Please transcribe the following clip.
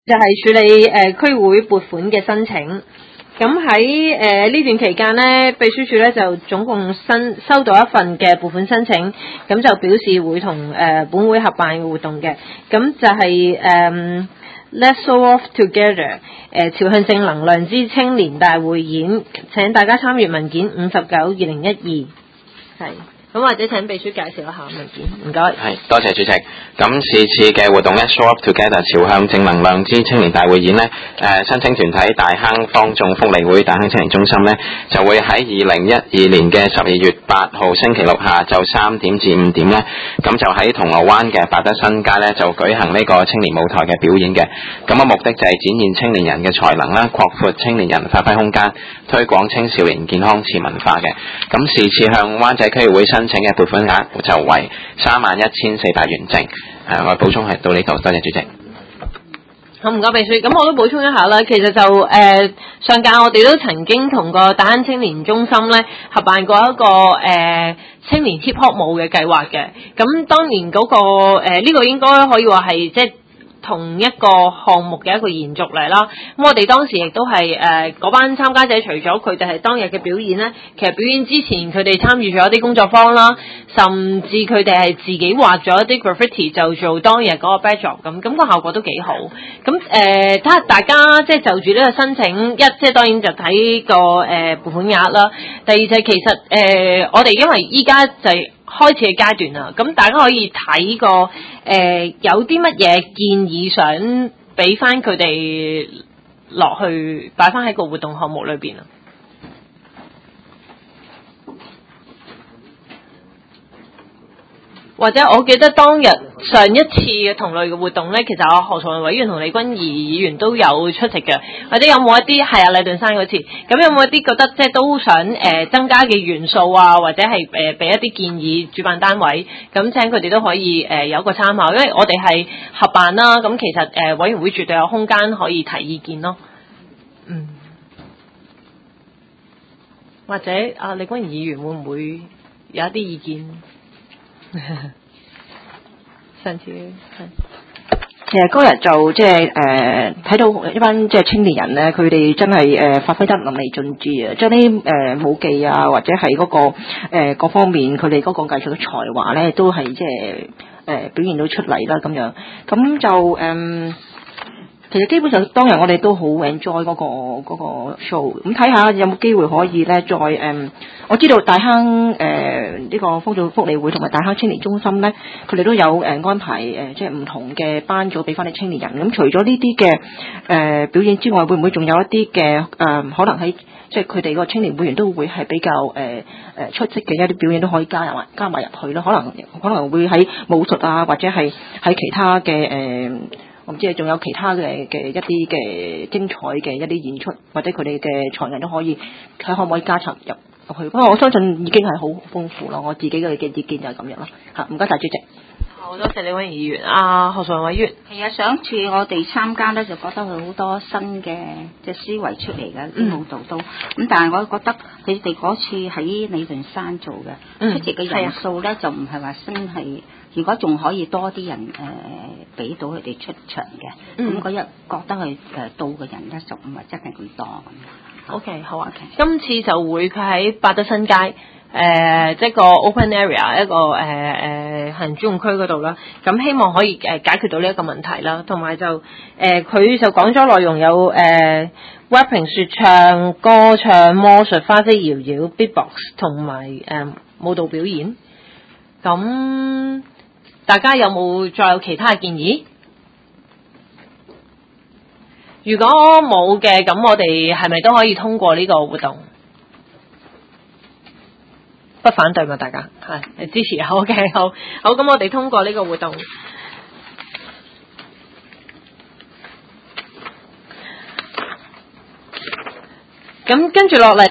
就係處理區會撥款嘅申請。咁喺呢段期間呢，秘書處咧就總共收到一份嘅撥款申請，咁就表示會同本會合辦嘅活動嘅。咁就係Let's Show Off Together 朝向正能量之青年大匯演，請大家參閱文件59/2012。係。咁或者請秘書介紹一下文件，唔該。 係，多謝主席。咁是次嘅活動咧 ，Show Up Together 朝向正能量之青年大匯演咧，申請團體大坑方眾福利會大坑青年中心咧，就會喺2012年嘅12月8號星期六下晝3點至5點咧，咁就喺銅鑼灣嘅百德新街咧，就舉行呢個青年舞台嘅表演嘅。咁目的就係展現青年人嘅才能啦，擴闊青年人發揮空間，推廣青少年健康次文化嘅。咁是次向灣仔區議會申請嘅撥款額就為31,400元正。我補充係到呢度，多謝主席。 好，唔該秘書。咁我都補充一下啦，其實就上屆我哋都曾經同個大坑青年中心咧合辦過一個青年 hip hop 舞嘅計劃嘅。咁當年嗰個呢個應該可以話係即係同一個項目嘅一個延續嚟啦。咁我哋當時亦都係嗰班參加者，除咗佢哋係當日嘅表演咧，其實表演之前佢哋參與咗一啲工作坊啦，甚至佢哋係自己畫咗一啲 graffiti 就做當日嗰個 backdrop 咁，咁個效果都幾好。咁睇下大家即係就住呢個申請，即係當然就睇個撥款額啦。第二就係其實我哋因為依家就係開始嘅階段啦，咁大家可以睇個有啲乜嘢建議想俾翻佢哋落去擺翻喺個活動項目裏邊啊。或者我記得當日上一次嘅同類嘅活動咧，其實何崇文委員同李君儀議員都有出席嘅。或者有冇一啲係禮頓山嗰次，咁有冇一啲覺得即係都想增加嘅元素啊，或者係俾一啲建議主辦單位，咁請佢哋都可以有一個參考，因為我哋係合辦啦，咁其實委員會絕對有空間可以提意見咯。嗯，或者李君儀議員會唔會有一啲意見？上次其實嗰日就即係睇到一班即係青年人咧，佢哋真係發揮得淋漓盡致啊！將啲舞技啊，或者係嗰個各方面佢哋嗰個藝術嘅才華咧，都係即係表現到出嚟啦咁樣。咁就其實基本上當日我哋都好 enjoy 嗰個 show， 咁睇下有冇機會可以咧再我知道大坑呢個方眾福利會同埋大坑青年中心咧，佢哋都有安排即係唔同嘅班組俾翻啲青年人。咁除咗呢啲嘅表演之外，會唔會仲有一啲嘅可能喺即係佢哋個青年會員都會係比較出色嘅一啲表演都可以加埋入去咯？可能會喺武術啊，或者係喺其他嘅我唔知仲有其他嘅一啲嘅精彩嘅一啲演出，或者佢哋嘅才藝都可以睇可唔可以加插入去。不過我相信已經係好豐富咯。我自己嘅意見就係咁樣咯。嚇，唔該晒主席。 好多謝李位議員。何尚委員。 係啊，上次我哋參加咧，就覺得佢好多新嘅即係思維出嚟嘅啲舞蹈都咁，但係我覺得佢哋嗰次喺禮頓山做嘅出席嘅人數咧，就唔係話真係。如果仲可以多啲人俾到佢哋出場嘅，咁嗰日覺得佢到嘅人咧就唔係真係咁多咁。 OK， 好啊。今次就會佢喺百德新街即係個 open area 一個行人專用區嗰度啦。咁希望可以解決到呢一個問題啦。同埋就佢就講咗內容有rapping 說唱、歌唱、魔術、花式搖搖、beatbox 同埋舞蹈表演。咁大家有冇再有其他嘅建議？如果冇嘅，咁我哋係咪都可以通過呢個活動？不反對嘛？大家係支持。好嘅，好，咁我哋通過呢個活動。咁跟住落嚟。